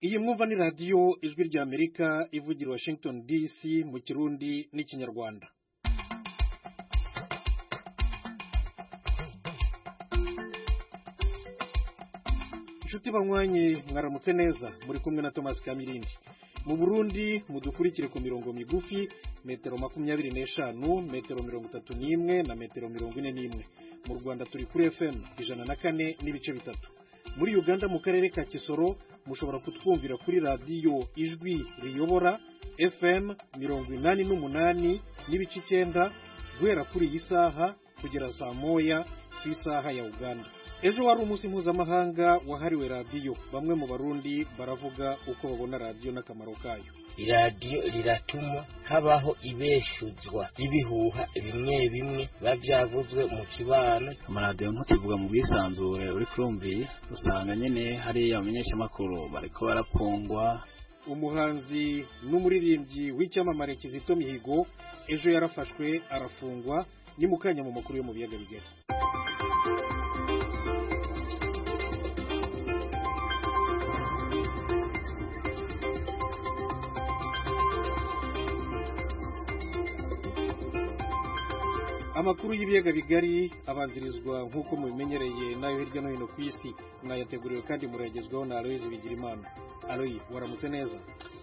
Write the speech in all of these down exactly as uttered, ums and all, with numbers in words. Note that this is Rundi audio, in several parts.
Iyi mwumva ni radio ijwi rya Amerika ivugira Washington D C mu Kirundi n'ikinyarwanda. Inshuti banywanyi mwaramutse neza muri kumwe na Thomas Kamirindi. Mu Burundi mudukurikire ku mirongo migufi metero makumyabiri n'eshanu, metero mirongo itatu n'imwe na metero mirongo ine n'imwe. Mu Rwanda turi kuri F M ijana na kane n'ibice bitatu. Muri Uganda mu karere ka Kisoro mushobora kutwumvira kuri radio ijwi riyobora F M mirongo inani n'umunani n'ibice icyenda guhera kuri iyi saha kugera saa moya ku isaha ya Uganda. Ejo wari umunsi mpuzamahanga wahariwe radio. Bamwe mu Barundi baravuga uko babona radio n'akamaro kayo. Radio riratuma habaho ibeshuzwa by'ibihuha bimwe bimwe bavyavuzwe mu kibano. Amaradio ntukivuga mu bisanzure uri kurumviye usanga nyene hari abamenyesha makuru bariko barapongwa. Umuhanzi n'umuririmbyi w'icyamamare Kizito Mihigo ejo yarafashwe arafungwa ni mukanya mu makuru yo mu biyaga bigari. Amakuru y'ibiyaga bigari abanzirizwa nk'uko mubimenyereye nayo hirya no hino ku isi, mwayateguriwe kandi muragezwaho na Aloys Bigirimana. Aloy, waramutse neza?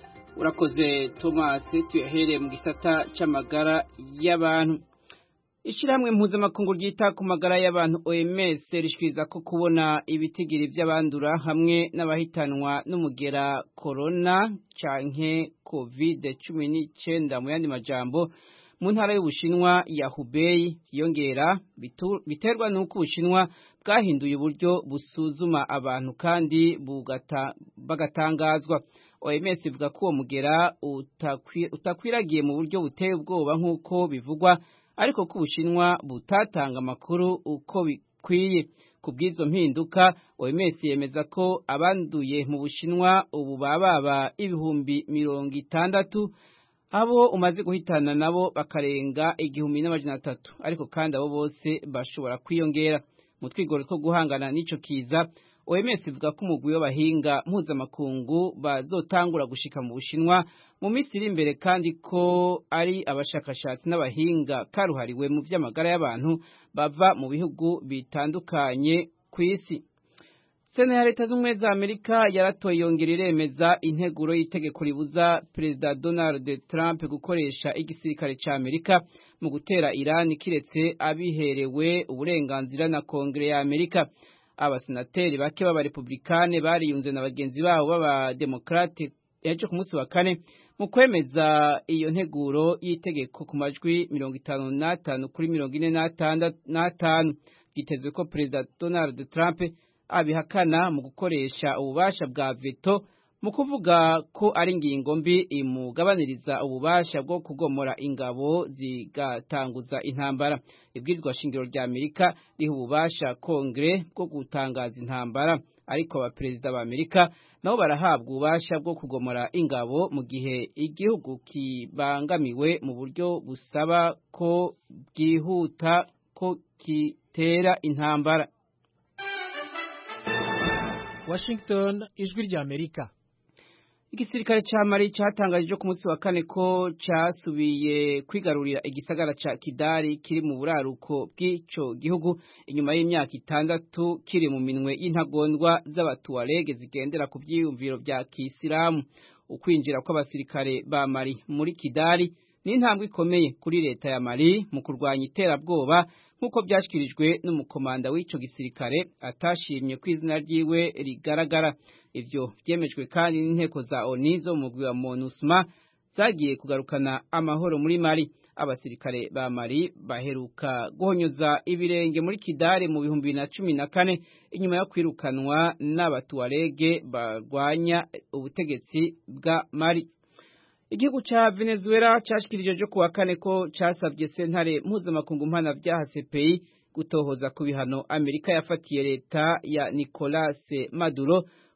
Urakoze Thomas. Tuyahere mu gisata c'amagara y'abantu. Ishiramwe mpuzamakungu ryita ku magara y'abantu O M S rishwiza ko kubona ibitigiri by'abandura hamwe n'abahitanwa n'umugera corona canke covid cumi n'icyenda mu yandi majambo mu ntara y'Ubushinwa ya Hubei yongera biterwa nuko Ubushinwa bwahinduye uburyo busuzuma abantu kandi bugata bagatangazwa. O M S ivuga ko uwo mugera utakwiragiye mu buryo buteye ubwoba nk'uko bivugwa, ariko ko Ubushinwa butatanga amakuru uko bikwiye. Ku bw'izo mpinduka O M S yemeza ko abanduye mu Bushinwa ubu bababa ibihumbi mirongo itandatu, abo umaze guhitana nabo bakarenga igihumbi n'amajana atatu, ariko kandi abo bose bashobora kwiyongera. Mu twigoro two guhangana n'ico kiza, O M S ivuga ko umugwi w'abahinga mpuzamakungu bazotangura gushika mu Bushinwa mu minsi iri imbere, kandi ko ari abashakashatsi n'abahinga karuhariwe mu vy'amagara y'abantu bava mu bihugu bitandukanye ku isi. Sena ya Leta z'Ubumwe za Amerika yaratoye yongera iremeza integuro y'itegeko ribuza Perezida Donald Trump gukoresha igisirikare ca Amerika mu gutera Iran kiretse abiherewe uburenganzira na Kongere ya Amerika. Abasenateri bake b'abarepublikane bariyunze na bagenzi babo b'abademokrate ejo ku munsi wa kane mu kwemeza iyo nteguro y'itegeko ku majwi mirongo itanu n'atanu kuri mirongo ine n'atanu. Bitezwe ko Perezida Donald Trump abihakana mu gukoresha ububasha bwa veto mu kuvuga ko ari ingingo mbi imugabaniriza ububasha bwo kugomora ingabo zigatanguza intambara. Ibwirizwa shingiro rya Amerika riha ububasha Kongere bwo gutangaza intambara, ariko abaperezida ba Amerika nabo barahabwa ububasha bwo kugomora ingabo mu gihe igihugu kibangamiwe mu buryo busaba ko bwihuta ko kitera intambara. Washington, ijwi rya Amerika. Igisirikare ca Mali catangaje ku munsi wa kane ko casubiye kwigarurira igisagara ca Kidal kiri mu buraruko bw'ico gihugu inyuma y'imyaka itandatu kiri mu minwe y'intagondwa z'abatuarege zigendera ku byiyumviro bya Kisilamu. Ukwinjira kw'abasirikare ba Mali muri Kidal ni intambwe ikomeye kuri leta ya Mali mu kurwanya iterabwoba, nkuko byashyikirijwe n'umukomanda w'ico gisirikare atashimye ko izina ryiwe rigaragara. Ivyo byemejwe kandi n'inteko za ONU zo mu mugwi wa MONUSMA zagiye kugarukana amahoro muri Mali. Abasirikare ba Mali baheruka guhonyoza ibirenge muri Kidal mu bihumbi na cumi na kane inyuma yo kwirukanwa n'abatuarege barwanya ubutegetsi bwa Mali. Igihugu cha Venezuela cashikirije jo kuwa kane ko casavye sentare mpuzamakungu mpana vya C P I gutohoza ku bihano Amerika yafatiye leta ya Nicolas Maduro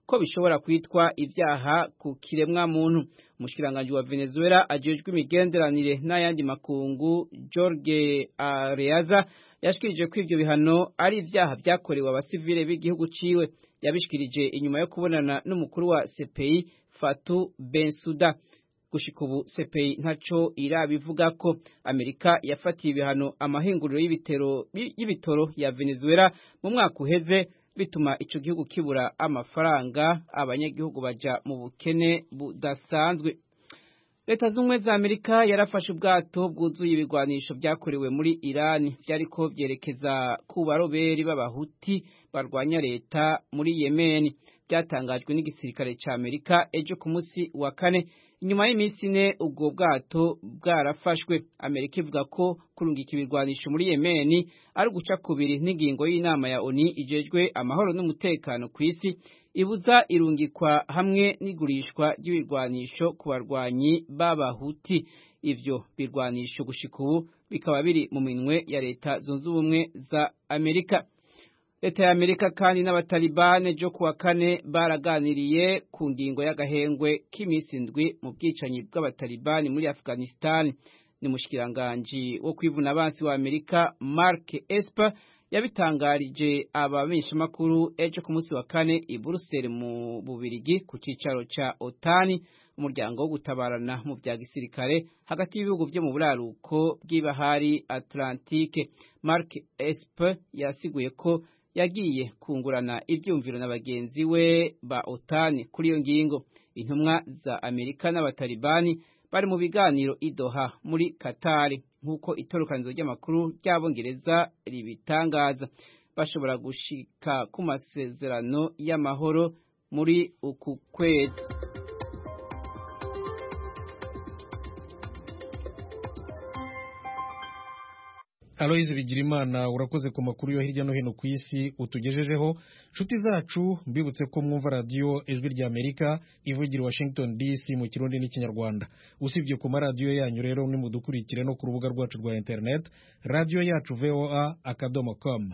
ko bishobora kwitwa ivyaha ku kiremwa muntu. Umushikiranganje wa Venezuela ajejwe imigenderanire n'ayandi makungu Jorge Areaza yashikirije ko ivyo bihano ari ivyaha vyakorewe abasivile b'igihugu ciwe. Yabishikirije inyuma yo kubonana n'umukuru wa C P I Fatou Bensouda. Gushika ubu C P I ntaco irabivuga ko. Amerika yafatiye ibihano amahinguriro y'ibitero y'ibitoro ya Venezuela mu mwaka uheze, bituma ico gihugu kibura amafaranga, abanyagihugu baja mu bukene budasanzwe. Leta z'ubumwe za Amerika yarafashe ubwato bwuzuye ibigwanisho vyakorewe muri Iran vyariko vyerekeza ku baroberi b'abahuti barwanya leta muri Yemen. Byatangajwe n'igisirikare ca Amerika ejo ku munsi wa kane, inyuma y'imisi ine ubwo bwato bwarafashwe. Amerika ivuga ko kurungika ibirwanisho muri Yemen ari guca kubiri n'ingingo y'inama ya O N U ijejwe amahoro n'umutekano ku isi, ibuza irungikwa hamwe n'igurishwa ry'ibirwanisho ku barwanyi b'abahuti. Ivyo birwanisho gushika ubu bikaba biri mu minwe ya Leta zunze ubumwe za Amerika. Leta ya Amerika kandi n'abatalibane jo kuwa kane baraganiriye ku ngingo y'agahengwe k'imisi ndwi mu bwicanyi bw'abatalibani muri Afghanistan. Ni mushikiranganje wo kwivuna abansi wa Amerika Mark Esper yabitangarije abamenyesha makuru ejo ku munsi wa kane i Brussels mu Bubirigi ku cicaro ca OTAN, umuryango wo gutabarana mu bya gisirikare hagati y'ibihugu byo mu buraruko bw'ibahari Atlantique. Mark Esper yasiguye ko yagiye kungurana ibyumviro na bagenzi we ba OTAN kuri iyo ngingo. Intumwa za Amerika n'abatalibani bari mu biganiro i Doha muri Qatar, nk'uko itorokanizo ry'amakuru ry'Abongereza ribitangaza. Bashobora gushika ku masezerano y'amahoro muri uku kwezi. Aloise Bigirimana, urakoze ku makuru yo hirya no hino ku isi utugejejeho. Nshuti zacu, mbibutse ko mwumva radio Ijwi rya Amerika ivugira Washington D C mu Kirundi n'Ikinyarwanda. Usibye ku maradiyo yanyu rero ni mudukurikire no ku rubuga rwacu rwa internet, radio yacu v o a akadomo com.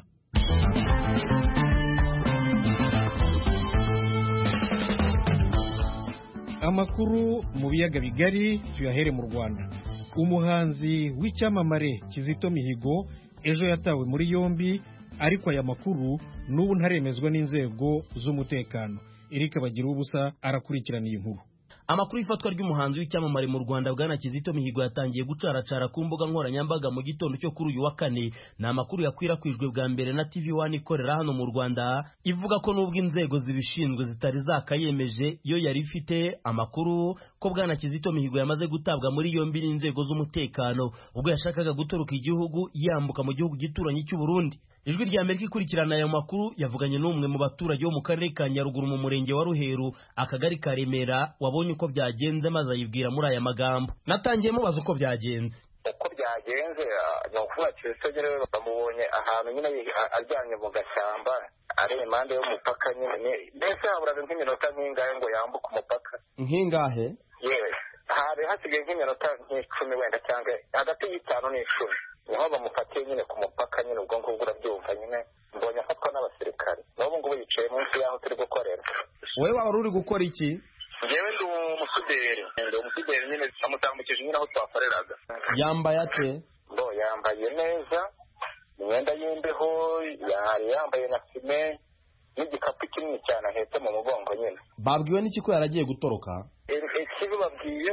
Amakuru mu biyaga bigari tuyahere mu Rwanda. Umuhanzi w'icyamamare Kizito Mihigo ejo yatawe muri yombi, ariko aya makuru n'ubu ntaremezwa n'inzego z'umutekano. Eric Bagira ubusa arakurikirana iyi nkuru. Amakuru ifatwa ry'umuhanzi w'icyamamare mu Rwanda bwana Kizito Mihigo yatangiye gucaracara ku mbuga nkoranyambaga mu gitondo cyo kuri uyu wa kane. Ni amakuru yakwirakwijwe bwa mbere na T V one ikorera hano mu Rwanda, ivuga ko nubwo inzego zibishinzwe zitari zakayemeje, yo yari ifite amakuru ko bwana Kizito Mihigo yamaze gutabwa muri yombi n'inzego z'umutekano ubwo yashakaga gutoroka igihugu yambuka mu gihugu gituranye cy'u Burundi. Ijwi rya Amerika ikurikirana ayo makuru yavuganye n'umwe mu baturage bo mu karere ka Nyaruguru mu murenge wa Ruheru akagari ka Remera wabonye uko byagenze maze ayibwira muri aya magambo. Natangiye mubaza uko byagenze. Uko byagenze ni ukuvuga Kizito rero bamubonye ahantu nyine aryamye mu gashyamba ari impande y'umupaka nyine, mbese haburaga nk'iminota nk'ingahe ngo yambuke umupaka. Nk'ingahe? Yewe hari hasigaye nk'iminota nk'icumi wenda cyangwa hagati y'itanu n'icumi niho bamufatiye nyine ku mupaka nyine. Ubwo ngubwo urabyumva nyine, mbonye afatwa n'abasirikare n'ubu ngubu yicaye munsi y'aho turi gukorera. Wowe waba uri gukora iki? Njyewe ndi umusuderi, ndi umusuderi nyine amutambukije nyine aho twakoreraga. Yambaye ate? Ndo yambaye neza, imyenda y'imbeho, yari yambaye na fime n'igikapu kinini cyane ahetse mu mugongo nyine. Babwiwe n'iki ko yaragiye gutoroka? Ikibi babwiye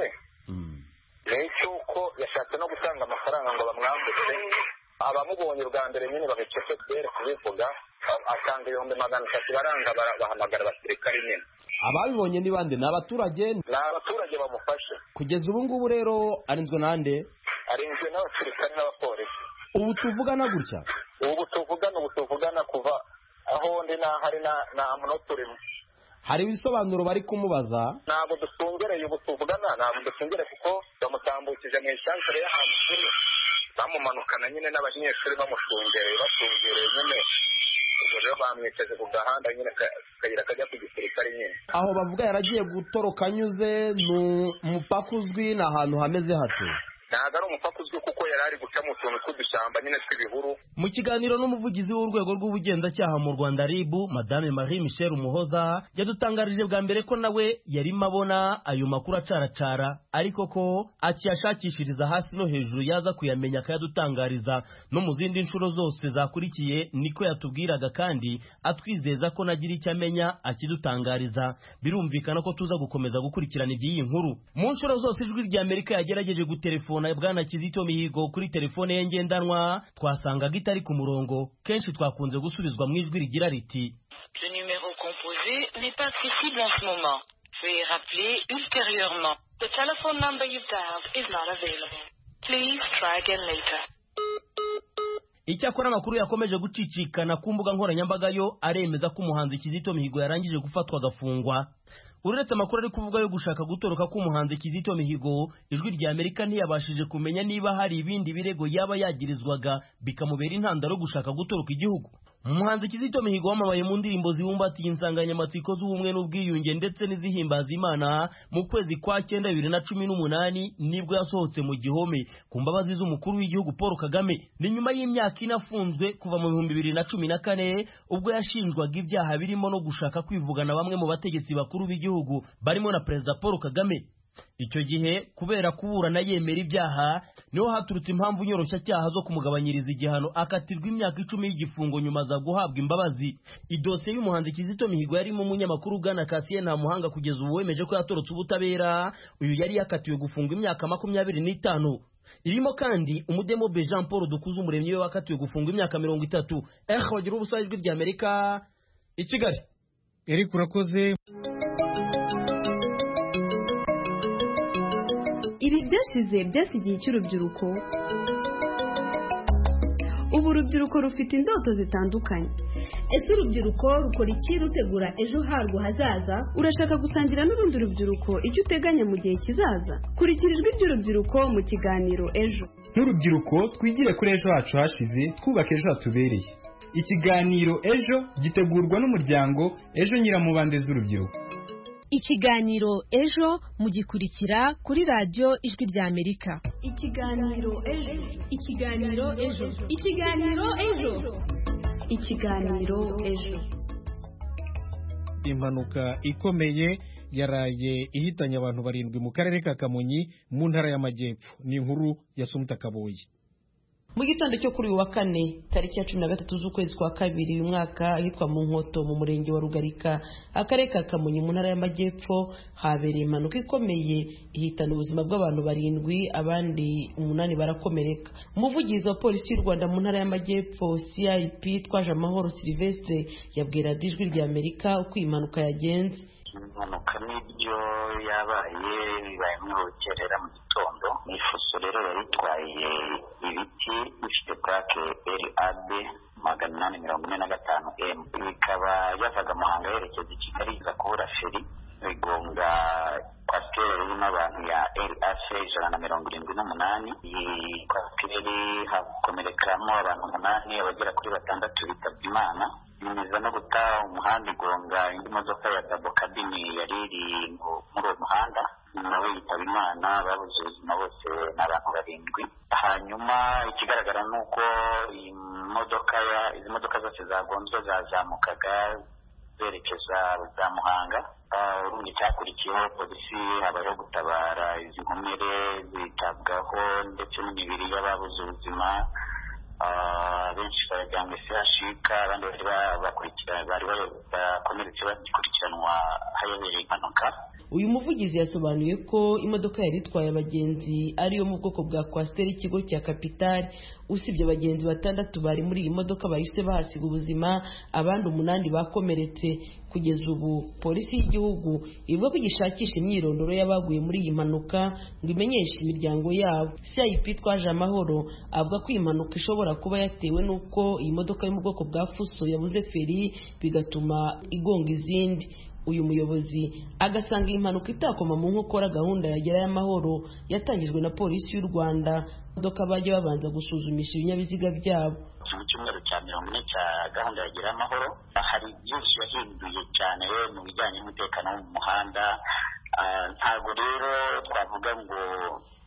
ni cyuko yashatse no gutanga amafaranga ngo bamwambutse. Abamubonye bwa mbere nyine babicece kubera kubivuga, atanga ibihumbi magana atatu baranga bahamagara abasirikare nyine. Ababibonye ni bande? Ni abaturage? Ni abaturage bamufashe. Kugeza ubu ngubu rero arinzwe nande? Arinzwe n'abasirikare n'abapolisi. Ubu tuvugana gutya? Ubu tuvugana ubu tuvugana kuva aho ndi na hari na na munota urimo. Hari ibisobanuro bari kumubaza? Ntabwo dusungereye ubu tuvugana, ntabwo dusungereye kuko bamutambukije mu isantere y'ahantu turi, bamumanukana nyine n'abanyeshuri bamushungereye basungereye nyine. Ubwo rero bamwicaje ku gahanda nyine kayira kajya ku gisirikare nyine. Aho bavuga yaragiye gutoroka anyuze mu mupaka uzwi, ni ahantu hameze hate? ntabwo ari umupaka uzwi kuko yari ari guca mu tuntu tw'udushyamba nyine tw'ibihuru. Mu kiganiro n'umuvugizi w'urwego rw'ubugenzacyaha mu Rwanda R I B, Madame Marie Michel Umuhoza yadutangarije bwa mbere ko nawe yarimo abona ayo makuru acaracara, ariko ko akiyashakishiriza hasi no hejuru yaza kuyamenya akayadutangariza no mu zindi nshuro zose zakurikiye. Niko yatubwiraga kandi atwizeza ko nagira icyo amenya akidutangariza. Birumvikana ko tuza gukomeza gukurikirana iby'iyi nkuru. Mu nshuro zose ijwi rya Amerika yagerageje gutelefona Bwana Kizito Mihigo kuri telefone ye ngendanwa, twasangaga itari ku murongo. Kenshi twakunze gusubizwa mu ijwi rigira riti: Le numéro composé n'est pas accessible en ce moment. Veuillez rappeler ultérieurement. The telephone number you've dialed is not available. Please try again later. Icyakora amakuru yakomeje gucicikana ku mbuga nkoranyambaga yo aremeza ko umuhanzi Kizito Mihigo yarangije gufatwa agafungwa. Uretse amakuru ari kuvuga yo gushaka gutoroka k'umuhanzi Kizito Mihigo, ijwi rya Amerika ntiyabashije kumenya niba hari ibindi birego yaba yagirizwaga bikamubera intandaro yo gushaka gutoroka igihugu. Umuhanzi Kizito Mihigo wamamaye mu ndirimbo zibumbatiye insanganyamatsiko z'ubumwe n'ubwiyunge ndetse n'izihimbaza Imana mu kwezi kwa cyenda bibiri na cumi n'umunani nibwo yasohotse mu gihome ku mbabazi z'umukuru w'igihugu Paul Kagame. Ni nyuma y'imyaka inafunzwe kuva mu bihumbi bibiri na cumi na kane ubwo yashinjwaga ibyaha birimo no gushaka kwivugana bamwe mu bategetsi bakuru b'igihugu barimo na Perezida Paul Kagame. Icyo gihe kubera kuburana yemera ibyaha niho haturutse impamvu nyoroshyacyaha zo kumugabanyiriza igihano akatirwa imyaka icumi y'igifungo nyuma za guhabwa imbabazi. Idosiye y'umuhanzi Kizito Mihigo yarimo umunyamakuru Bwana Cassien Ntamuhanga kugeza ubu wemeje ko yatorotse ubutabera. Uyu yari yakatiwe gufungwa imyaka makumyabiri n'itanu. Irimo kandi umudemobe Jean Paul Dukuzumuremyi we wakatiwe gufungwa imyaka mirongo itatu. Eh wagira ubusa ijwi rya Amerika i Kigali. Eric urakoze. Ibi byashize byasigiye cy'urubyiruko. Ubu urubyiruko rufite indoto zitandukanye. Ese urubyiruko rukora iki rutegura ejo harwo hazaza? Urashaka gusangira n'urundi rubyiruko icyo uteganya mu gihe kizaza? Kurikira ijwi ry'urubyiruko mu kiganiro Ejo. Nk'urubyiruko twigire kuri ejo hacu hashize, twubaka ejo hatubereye. Ikiganiro Ejo gitegurwa n'umuryango Ejo Nyiramubande z'urubyiruko. Ikiganiro Ejo mugikurikira kuri radio Ijwi rya Amerika. Ikiganiro Ejo. Ikiganiro Ejo. Ikiganiro Ejo. Ikiganiro Ejo. Impanuka ikomeye yaraye ihitanye abantu barindwi mu karere ka Kamonyi mu ntara y'Amajyepfo. Ni inkuru ya Sumta Kaboyi. Mu gitondo cyo kuri uyu wa kane tariki ya cumi na gatatu z'ukwezi kwa kabiri uyu mwaka ahitwa mu Nkoto mu murenge wa Rugarika akarere ka Kamonyi mu ntara y'Amajyepfo habereye impanuka ikomeye ihitana ubuzima bw'abantu barindwi abandi umunani barakomereka. Umuvugizi wa polisi y'u Rwanda mu ntara y'Amajyepfo C I P Twaje Amahoro Sylvestre yabwira Ijwi rya Amerika uko iyi mpanuka yagenze. Impanuka n'ibyo yabaye bibaye mu rukerera mu gitondo. Ifuso rero yaritwaye ibiti bifite plaque L A B magana inani mirongo ine na gatanu M. Ikaba yavaga Muhanga yerekeza i Kigali iza kubura feri igonga kwasiteri irimo abantu ya L A C ijana na mirongo irindwi n'umunani. Iyi kwasiteri hakomerekeramo abantu umunani abagera kuri batandatu bitabye Imana. Nyuma no guta umuhanda igonga indi modoka ya double cabin yari iri muri uwo muhanda nawe yitaba Imana babuze ubuzima bose n'abantu barindwi. Hanyuma ikigaragara nuko iyi modoka ya izi modoka zose zagonzwe zazamukaga zerekeza za Muhanga. Urundi cyakurikiyeho polisi habayeho gutabara izi nkomere zitabwaho ndetse n'imibiri y'ababuze ubuzima. Benshi barajyanywe C H U abandi bari bakurikirana bari bakomeretse bagikurikiranwa hayobereye impanuka. Uyu muvugizi yasobanuye ko imodoka yari itwaye abagenzi ariyo mu bwoko bwa kwasiteri ikigo cya Capital. Usibye abagenzi batandatu bari muri iyi modoka bahise bahasiga ubuzima abandi umunani bakomeretse. Kugeza ubu polisi y'igihugu ivuga ko gishakisha imyirondoro y'abaguye muri iyi mpanuka ngo imenyeshe imiryango yabo. C I P Twaje Amahoro avuga ko iyi mpanuka ishobora kuba yatewe n'uko iyi modoka yo mu bwoko bwa Fuso yabuze feri bigatuma igonga izindi. Uyu muyobozi agasanga iyi mpanuka itakoma mu nkokora gahunda ya Gerayo Amahoro yatangijwe na polisi y'u Rwanda. Imodoka bajya babanza gusuzumisha ibinyabiziga byabo. Mu cyumweru cya mirongo ine cya gahunda ya Gerayo Amahoro hari byinshi yahinduye cyane mu bijyanye n'umutekano wo mu muhanda. Ntabwo rero twavuga ngo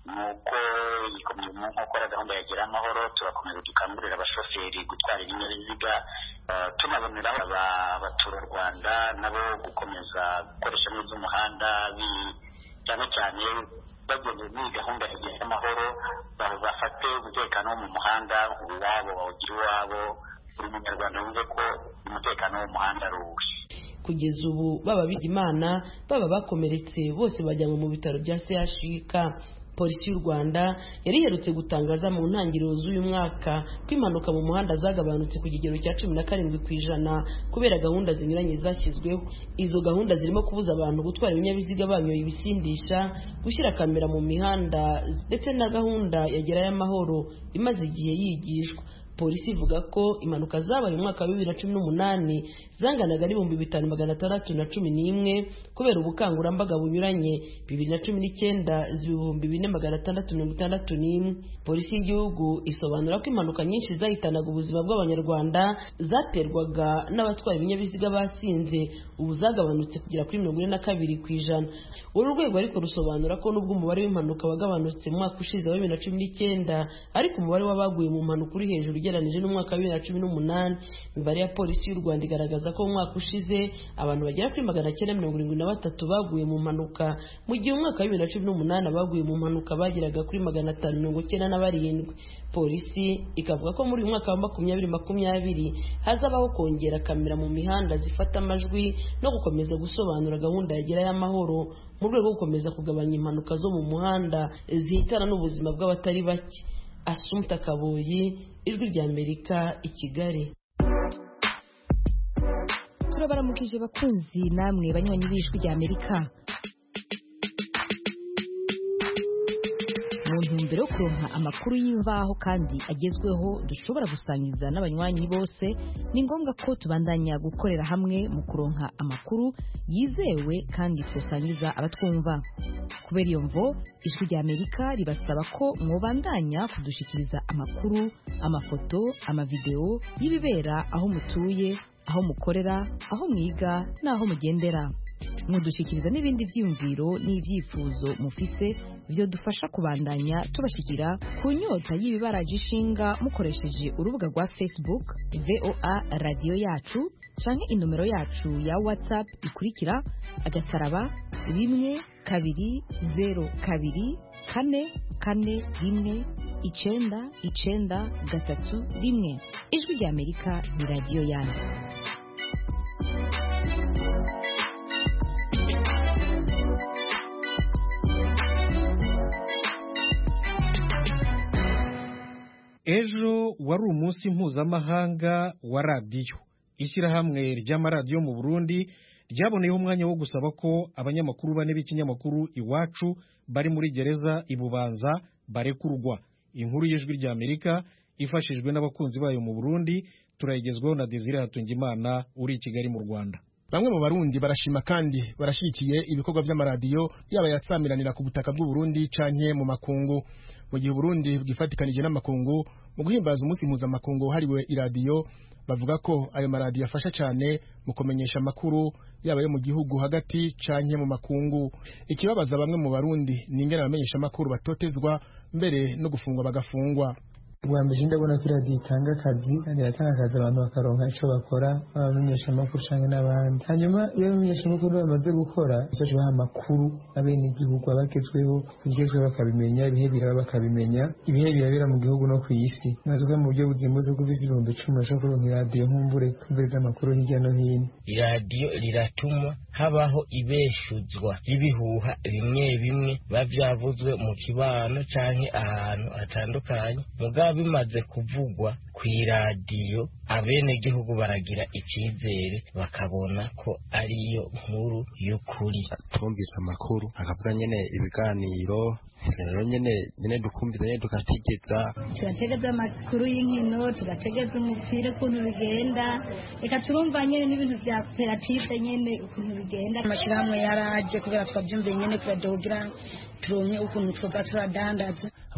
nuko ikomeye mu nkokora gahunda ya Gira Amahoro turakomeza dukangurira abashoferi gutwara ibinyabiziga tunaboneraho abaturarwanda nabo gukomeza gukoresha neza umuhanda cyane cyane bagendeye muri gahunda ya Gira Amahoro bafate umutekano wo mu muhanda uwabo bawugira uwabo buri munyarwanda wumve ko umutekano wo mu muhanda ari uwe. Kugeza ubu baba Bigimana baba bakomeretse bose bajyanwe mu bitaro bya C H U K. Polisi y'u Rwanda yari iherutse gutangaza mu ntangiriro z'uyu mwaka ko impanuka mu muhanda zagabanutse ku kigero cya cumi na karindwi ku ijana kubera gahunda zinyuranye zashyizweho. Izo gahunda zirimo kubuza abantu gutwara ibinyabiziga banyoye ibisindisha, gushyira kamera mu mihanda ndetse na gahunda ya Gerayo Amahoro imaze igihe yigishwa. Polisi ivuga ko impanuka zabaye mu mwaka wa bibiri na cumi n'umunani zanganaga n'ibihumbi bitanu magana atandatu na cumi n'imwe kubera ubukangurambaga bunyuranye. Bibiri na cumi n'icyenda z'ibihumbi bine magana atandatu mirongo itandatu n'imwe. Polisi y'igihugu isobanura ko impanuka nyinshi zahitanaga ubuzima bw'abanyarwanda zaterwaga n'abatwara ibinyabiziga basinze, ubu zagabanutse kugera kuri mirongo ine na kabiri ku ijana. Uru rwego ariko rusobanura ko nubwo umubare w'impanuka wagabanutse mu mwaka ushize wa bibiri na cumi n'icyenda ariko umubare w'abaguye mu mpanuka uri hejuru ugereranije n'umwaka wa bibiri na cumi n'umunani. Imibare ya Polisi y'u Rwanda igaragaza ko mu mwaka ushize abantu bagera kuri magana cyenda mirongo irindwi na batatu baguye mu mpanuka, mu gihe umwaka wa bibiri na cumi n'umunani abaguye mu mpanuka bageraga kuri magana atanu mirongo icyenda na barindwi. Polisi ikavuga ko muri uyu mwaka wa makumyabiri makumyabiri hazabaho kongera kamera mu mihanda zifata amajwi no gukomeza gusobanura gahunda ya Gerayo Amahoro mu rwego rwo gukomeza kugabanya impanuka zo mu muhanda zihitana n'ubuzima bw'abatari bake. Assumpta Kaboyi, Ijwi rya Amerika, i Kigali. Turabaramukije bakunzi namwe banywanyi b'Ijwi rya Amerika. Mu ntumbero yo kuronka amakuru y'imvaho kandi agezweho dushobora gusangiza n'abanywanyi bose, ni ngombwa ko tubandanya gukorera hamwe mu kuronka amakuru yizewe kandi twosangiza abatwumva. Kubera iyo mvo, Ijwi rya Amerika ribasaba ko mwobandanya kudushikiriza amakuru, amafoto, amavideo y'ibibera aho mutuye, aho mukorera, aho mwiga n'aho mugendera. Mudushikiriza n'ibindi vyiyumviro n'ivyifuzo mufise byo dufasha kubandanya tubashikira ku nyota y'ibibaraje ishinga mukoresheje urubuga rwa Facebook V O A Radio Yacu canke inomero yacu ya WhatsApp ikurikira agasaraba rimwe kabiri zero kabiri kane kane rimwe icenda icenda gatatu rimwe. Ijwi rya Amerika ni radio yanyu. Ejo wari umunsi mpuzamahanga wa radiyo. Ishyirahamwe ry'amaradiyo mu Burundi ryaboneyeho umwanya wo gusaba ko abanyamakuru bane b'ikinyamakuru Iwacu bari muri gereza i Bubanza barekurwa. Inkuru y'Ijwi rya Amerika ifashijwe n'abakunzi bayo mu Burundi turayigezweho na Desire Hatungimana uri i Kigali mu Rwanda. Bamwe mu Barundi barashima kandi barashikiye ibikorwa by'amaradiyo yaba yatsamiranira ku butaka bw'u Burundi canke mu makungu. Mu gihe Burundi bwifatikanije n'amakungu mu guhimbaza umunsi mpuzamakungu hariwe iradiyo, bavuga ko ayo maradiyo afasha cyane mu kumenyesha amakuru yaba yo mu gihugu hagati canke mu makungu. Ikibabaza bamwe mu Barundi ni ingene abamenyesha amakuru batotezwa mbere no gufungwa bagafungwa. Ubwa mbere ndabona ko iradiyo itanga akazi kandi iratanga akazi abantu bakaronka icyo bakora, abamenyesha amakuru canke n'abandi. Hanyuma iyo abamenyesha amakuru bamaze gukora bafasha baha amakuru abene igihugu abagezweho, ibigezweho bakabimenya, ibihe biraba bakabimenya, ibihe birabera mu gihugu no ku isi. Nazuka mu buryo buzimbuze ko ufise ibihumbi icumi bashobora kuronka iradiyo nkumbure kumviriza amakuru hirya no hino. Iradiyo riratuma habaho ibeshuzwa ry'ibihuha bimwe bimwe biba vyavuzwe mu kibano canke ahantu hatandukanye. Muga bimaze kuvugwa ku iradiyo abene gihugu baragira icyizere bakabona ko ariyo nkuru y'ukuri. Twumvise amakuru akavuga nyene ibiganiro rero nyene nyene dukumvira nyene tugategeza turategeza amakuru y'inkino, tugategeza umupira ukuntu bigenda, reka turumva nyene n'ibintu vya koperative nyene ukuntu bigenda. Amashirahamwe yaraje kubera twabyumviye nyene kubadogira turonye ukuntu twoza turadandaza.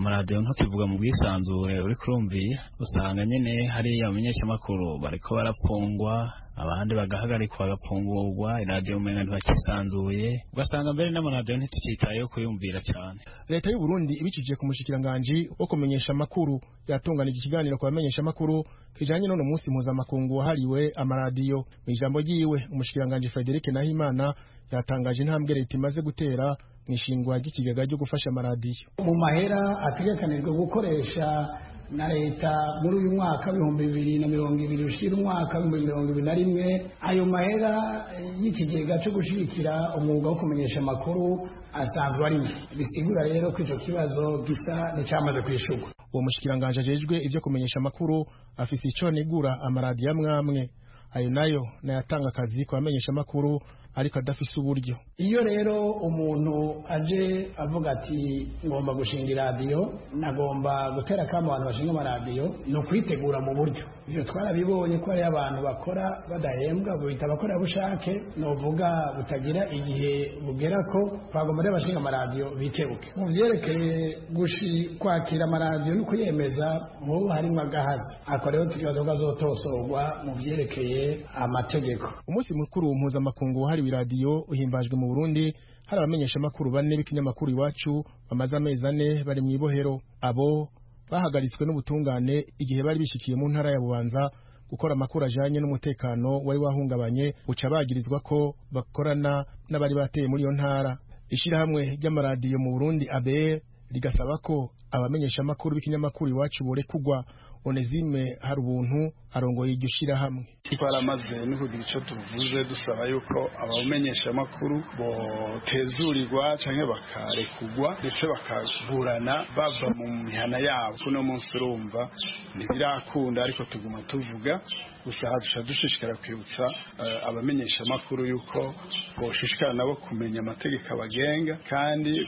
amaradiyo ntukivuga mu bwisanzure uri kurumviye usanga nyene hari abamenyeshamakuru bariko barapfungwa abandi bagahagarikwa bagapfungurwa iradiyo umenga ntibakisanzuye ugasanga mbere n'amaradiyo ntitukitayeho kuyumvira cyane. Leta y'u Burundi ibicije ku mushikiranganji wo kumenyesha amakuru yatunganije ikiganiro ku bamenyesha amakuru kijanye none munsi mpuzamakungu wahariwe amaradiyo. Mu ijambo ryiwe umushikiranganji Frederic Nahimana yatangaje intambwe leta imaze gutera mu ishingwa ry'ikigega cyo gufasha amaradiyo. Mu mahera ategekanijwe gukoresha na leta muri uyu mwaka w'ibihumbi bibiri na mirongo ibiri ushira umwaka w'ibihumbi mirongo ibiri na rimwe ayo mahera y'ikigega cyo gushigikira umwuga wo kumenyesha amakuru asanzwe ari bisigura rero ko ico kibazo gisa n'icamaze kwishurwa. Uwo mushikiranganje ajejwe ivyo kumenyesha amakuru afise ico nigura amaradiyo amwamwe ayo nayo nayatanga akazi ku bamenyesha amakuru ariko adafise uburyo. Iyo rero umuntu aje avuga ati ngomba gushinga iradiyo nagomba gutera kama abantu bashinga amaradiyo no kwitegura mu buryo. Ivyo twarabibonye ko ari abantu bakora badahembwa bita abakora bushake novuga butagira igihe bugera ko bagomba rero bashinga amaradiyo bikebuke. Mu vyerekeye gushi kwakira amaradiyo no kuyemeza mu harimo agahazi akoreho tukibazo gazotosorwa mu vyerekeye amategeko. Umunsi mukuru mpuzamakungu hari iradiyo uhimbajwe mu Burundi hari abamenyesha amakuru bane b'ikinyamakuru Iwacu bamaze amezi ane bari mu ibohero. Abo bahagaritswe n'ubutungane igihe bari bishikiye mu ntara ya Bubanza gukora amakuru ajanye n'umutekano wari wahungabanye uca bagirizwa ko bakorana n'abari bateye muri iyo ntara. Ishirahamwe ry'amaradiyo mu Burundi A B E rigasaba ko abamenyesha amakuru b'ikinyamakuru Iwacu borekugwa. Onezime hari ubuntu arongoye iryo shirahamwe. Twaramaze no kugira ico tuvuze dusaba yuko abamenyesha amakuru botezurirwa canke bakarekugwa ndetse bakaburana bava mu mihana yabo. Kuno munsi urumva ntibirakunda ariko tuguma tuvuga gusa hadusha dushishikara kwibutsa uh, abamenyesha amakuru yuko boshishikara nabo kumenya amategeko abagenga kandi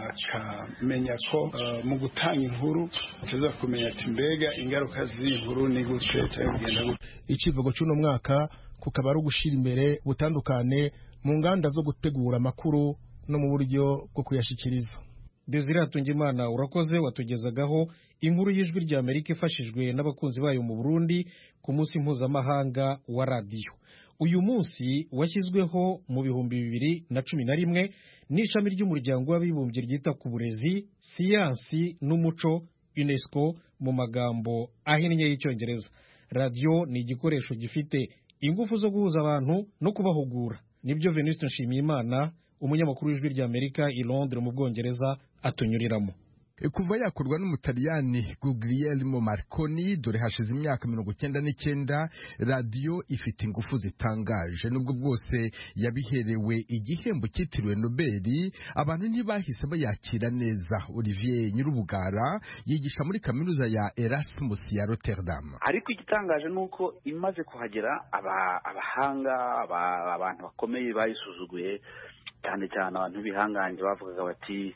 bakamenya ko uh, mu gutanga inkuru tuza kumenya ati mbega ingaruka z'inkuru ni gute cyangwa genda gute. Icivugo cy'uno mwaka kukaba ari ugushira imbere butandukane mu nganda zo gutegura amakuru no mu buryo bwo kuyashikiriza. Desire Tungimana urakoze watugezagaho inkuru y'ijwi rya Amerika ifashijwe n'abakunzi bayo mu Burundi ku munsi mpuzamahanga wa radiyo. Uyu munsi washyizweho mu bihumbi bibiri na cumi na rimwe n'ishami ry'umuryango w'abibumbye ryita ku burezi, siyansi n'umuco UNESCO mu magambo ahinnye y'icyongereza. Radio ni igikoresho gifite ingufu zo guhuza abantu no kubahugura. Nibyo Venuste Nshimiyimana umunyamakuru w'ijwi rya Amerika i Londres mu Bwongereza atunyuriramo. Kuva yakorwa n'umutaliyani Guglielmo Marconi dore hashize imyaka mirongo cyenda n'icyenda radio ifite ingufu zitangaje nubwo bwose yabiherewe igihembo cyitiriwe Nobel abantu ntibahise bayakira neza. Olivier Nyirubugara yigisha muri kaminuza ya Erasmus ya Rotterdam. Ariko igitangaje nuko imaze kuhagera abahanga aba abantu bakomeye bayisuzuguye cyane cyane abantu bihanganje bavugaga bati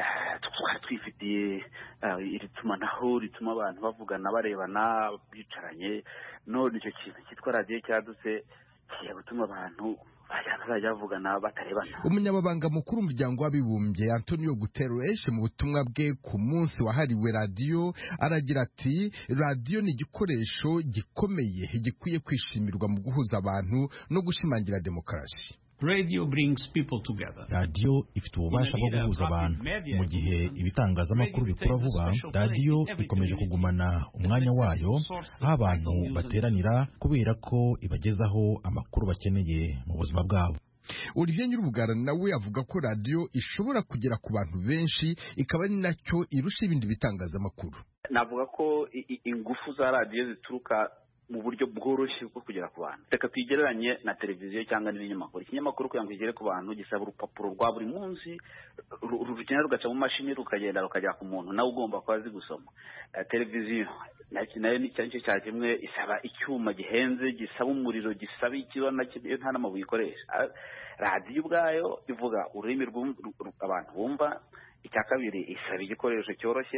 twari twifitiye iri tumanaho rituma abantu bavugana barebana bicaranye none icyo kintu cyitwa radiyo cyadutse kigiye gutuma abantu bazajya bavugana batarebana. Umunyamabanga mukuru w'umuryango w'abibumbye Antonio Guterres mu butumwa bwe ku munsi wahariwe radiyo aragira ati radiyo ni igikoresho gikomeye gikwiye kwishimirwa mu guhuza abantu no gushimangira demokarasi. Radio brings people together. Radio ifite ububasha bwo guhuza abantu. Mu gihe ibitangazamakuru bikura vuba, radio ikomeje kugumana umwanya wayo aho abantu bateranira kubera ko ibagezaho amakuru bakeneye mu buzima bwabo. Olivier Nyirubugara nawe avuga ko radio ishobora kugera ku bantu benshi ikaba ari nacyo irusha ibindi bitangazamakuru. Navuga ko ingufu za radio zituruka mu buryo bworoshye bwo kugera ku bantu. Reka tuyigereranye na televiziyo cyangwa n'ibinyamakuru. Ikinyamakuru kugira ngo igere ku bantu gisaba urupapuro rwa buri munsi rugenda rugaca mu mashini rukagenda rukajya ku muntu nawe ugomba kuba azi gusoma. Televiziyo nayo ni cyo cya kimwe isaba icyuma gihenze gisaba umuriro gisaba ikibona nta n'amabuye ikoresha. Radiyo ubwayo ivuga ururimi abantu bumva. Icya kabiri isaba igikoresho cyoroshye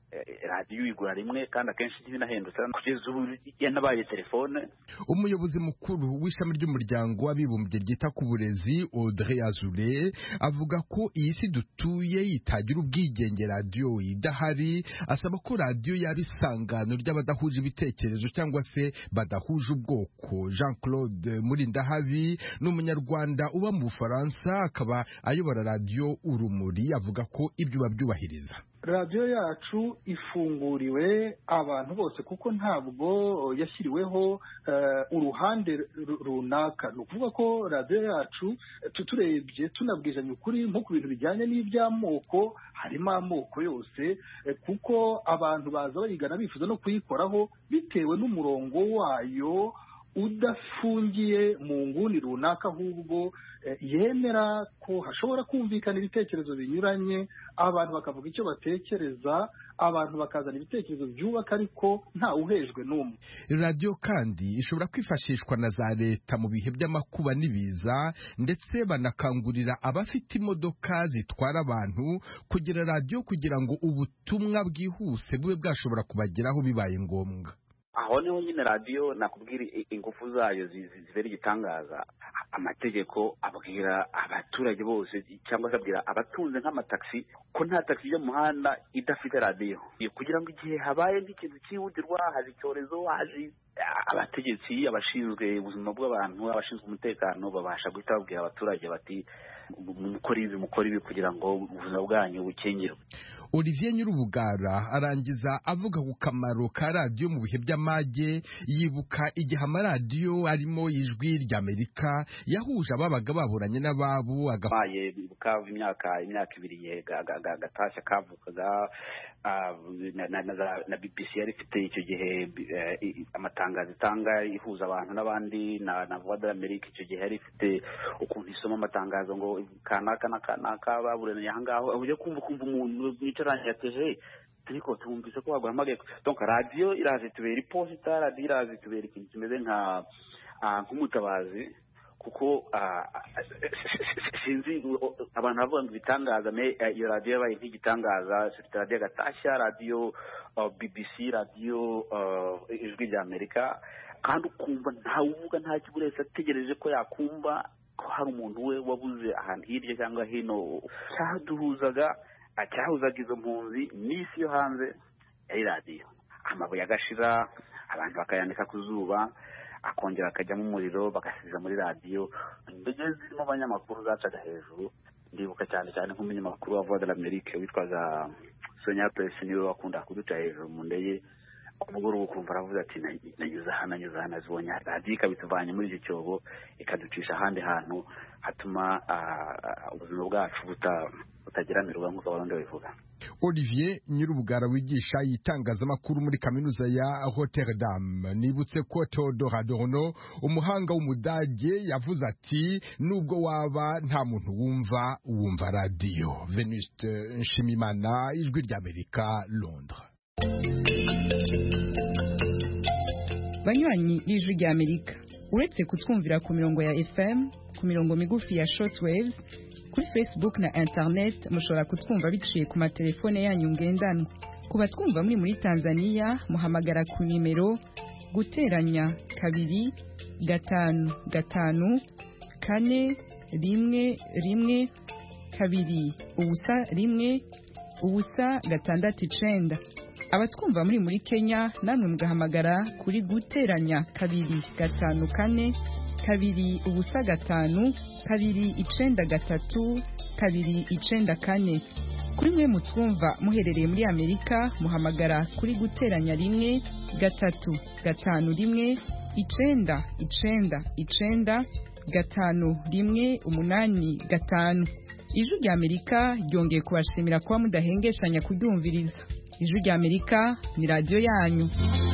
radiyo igura rimwe kandi akenshi ntibinahendutse kugeza ubu yanabaye telefone. Umuyobozi mukuru w'ishami ry'umuryango w'abibumbye ryita ku burezi Audrey Azoulay avuga ko iyi si dutuye itagira ubwigenge radiyo idahari, asaba ko radiyo yaba isangano ry'abadahuje ibitekerezo cyangwa se badahuje ubwoko. Jean Claude Murindahabi ni umunyarwanda uba mu Bufaransa akaba ayobora radiyo Urumuri, avuga ko ibyo babyubahiriza. radiyo yacu ifunguriwe abantu bose kuko ntabwo yashyiriweho uruhande runaka. Ni ukuvuga ko radiyo yacu tuturebye tunabwizanya ukuri nko ku bintu bijyanye n'iby'amoko, harimo amoko yose kuko abantu baza bayigana bifuza no kuyikoraho bitewe n'umurongo wayo udafungiye mu nguni runaka, ahubwo yemera ko hashobora kumvikana ibitekerezo binyuranye, abantu bakavuga icyo batekereza, abantu bakazana ibitekerezo byubaka ariko nta uhejwe n'umwe. Radiyo kandi ishobora kwifashishwa na za leta mu bihe by'amakuba n'ibiza, ndetse banakangurira abafite imodoka zitwara abantu kugira radiyo kugira ngo ubutumwa bwihuse bube bwashobora kubageraho bibaye ngombwa. Aho niho nyine radiyo nakubwira ingufu zayo zibera igitangaza. Amategeko abwira abaturage bose cyangwa se abwira abatunze nk'amataxi ko nta taxi yo mu muhanda idafite radiyo, kugira ngo igihe habaye nk'ikintu cyihutirwa, haje icyorezo, haje abategetsi, abashinzwe ubuzima bw'abantu, abashinzwe umutekano babasha guhita babwira abaturage bati mukora ibi mukora ibi kugira ngo ubuzima bwanyu bukingirwe. Olivier Nyirubugara arangiza avuga ku kamaro ka radiyo mu bihe by'amage, yibuka igihe amaradiyo arimo Ijwi ry'Amerika yahuje ababaga baburanye n'ababo agabaye bibuka imyaka imyaka ibiri yega gatashya kavukaga na B B C yari ifite icyo gihe amatangazo itanga ihuza abantu n'abandi na Voix d'Amerique icyo gihe yari ifite ukuntu isoma amatangazo ngo kanaka na kanaka baburanye aha ngaho, uje kumva kumva umuntu wicaranye yateje ariko tumvise ko baguhamagaye. Donc radiyo iraje tubera iposita, radiyo iraje tubera ikintu kimeze nka nk'umutabazi, kuko sinzi abantu bavuga ngo ibitangaza, iyo radiyo yabaye nk'igitangaza. Radiyo gatashya, radiyo B B C, radiyo Ijwi ry'Amerika, kandi ukumva ntawe uvuga nta kibura wese ategereje ko yakumva ko hari umuntu we wabuze ahantu hirya cyangwa hino. Cyaduhuzaga cyahuzaga izo mpunzi n'isi yo hanze yari radiyo. Amabuye agashira, abantu bakayandika ku zuba, akongera akajyamo umuriro bagasiza muri radiyo. Indege zirimo abanyamakuru zacaga hejuru. Ndibuka cyane cyane nk'umunyamakuru wa Voix d'Amerique witwaga Sonia Pesi, niwe wakunda kuduca hejuru mu ndege. Umugore ukumva aravuze ati nanyuze aha nanyuze aha nazibonye radiyo ikabituvanye muri icyo cyobo ikaducisha ahandi hantu hatuma ubuzima bwacu butageranirwa nk'uko abarundi babivuga. Olivier Nyirubugara wigisha itangazamakuru muri kaminuza ya Rotterdam, nibutse ko Theodor Adorno umuhanga w'umudage yavuze ati nubwo waba nta muntu wumva wumva radiyo. Venuste Nshimimana, Ijwi ry'Amerika, Londres. Banywanyi b'Ijwi ry'Amerika, uretse kutwumvira ku mirongo ya F M, ku mirongo migufi ya shortwaves, kuri Facebook na internet mushobora kutwumva biciye ku matelefone yanyu ngendanwa. Ku batwumva muri muri Tanzania muhamagara ku nimero guteranya kabiri gatanu gatanu kane rimwe rimwe kabiri ubusa rimwe ubusa gatandatu icenda. Abatwumva muri muri Kenya namwe mugahamagara kuri guteranya kabiri gatanu kane kabiri ubusa gatanu kabiri icenda gatatu kabiri icenda kane. Kuri mwe mutwumva muherereye muri Amerika muhamagara kuri guteranya rimwe gatatu gatanu rimwe icenda icenda icenda gatanu rimwe umunani gatanu. Ijwi ry'Amerika ryongeye kubashimira kuba mudahengeshanya kuryumviriza. Ijwi ry'Amerika ni radiyo yanyu.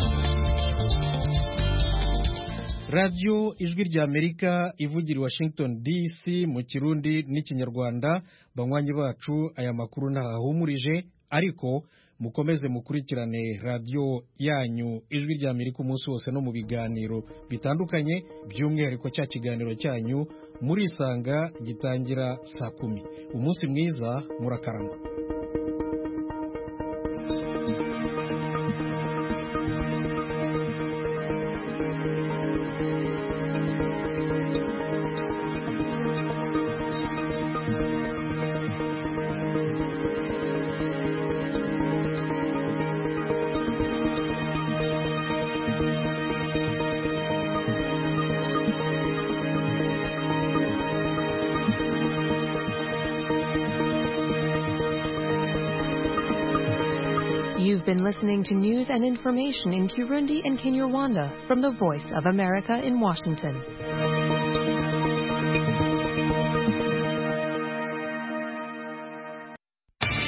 Radio Ijwi ry'Amerika ivugira i Washington D C mu Kirundi n'Ikinyarwanda. Banywanyi bacu, aya makuru ntahahumurije, ariko mukomeze mukurikirane radio yanyu Ijwi ry'Amerika umunsi wose no mu biganiro bitandukanye, by'umwihariko cya kiganiro cyanyu muri Isanga gitangira saa kumi. Umunsi mwiza, murakarama. You've been listening to news and information in Kirundi and Kinyarwanda from the Voice of America in Washington.